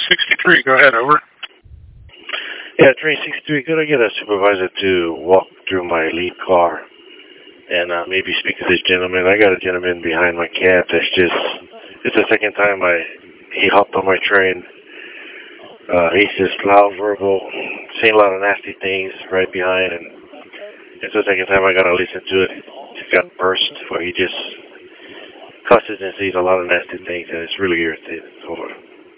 63, go ahead, over. Yeah, train 63, could I get a supervisor to walk through my lead car and maybe speak to this gentleman? I got a gentleman behind my cab that's just, it's the second time he hopped on my train. He's just loud verbal, saying a lot of nasty things right behind, and it's the second time I got to listen to it. He's got bursts where he just cusses and says a lot of nasty things, and it's really irritating. Over.